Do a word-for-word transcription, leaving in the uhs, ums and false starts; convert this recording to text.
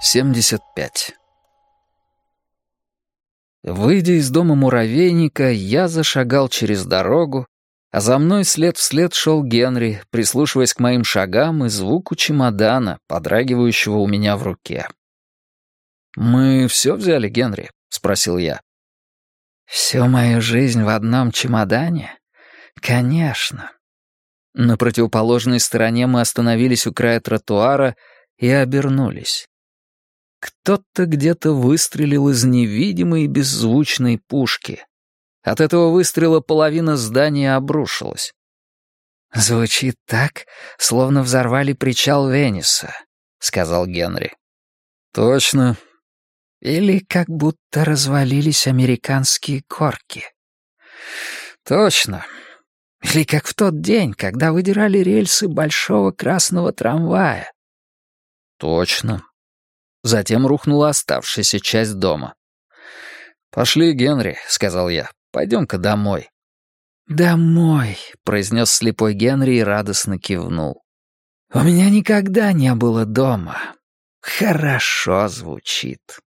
семьдесят пять. Выйдя из дома муравейника, я зашагал через дорогу, а за мной след вслед шел Генри, прислушиваясь к моим шагам и звуку чемодана, подрагивающего у меня в руке. «Мы все взяли, Генри?» — спросил я. «Всю мою жизнь в одном чемодане? Конечно». На противоположной стороне мы остановились у края тротуара и обернулись. Кто-то где-то выстрелил из невидимой и беззвучной пушки. От этого выстрела половина здания обрушилась. «Звучит так, словно взорвали причал Венеса», — сказал Генри. «Точно». «Или как будто развалились американские горки». «Точно». «Или как в тот день, когда выдирали рельсы большого красного трамвая». «Точно». Затем рухнула оставшаяся часть дома. «Пошли, Генри», — сказал я. «Пойдем-ка домой». «Домой», — произнес слепой Генри и радостно кивнул. «У меня никогда не было дома. Хорошо звучит».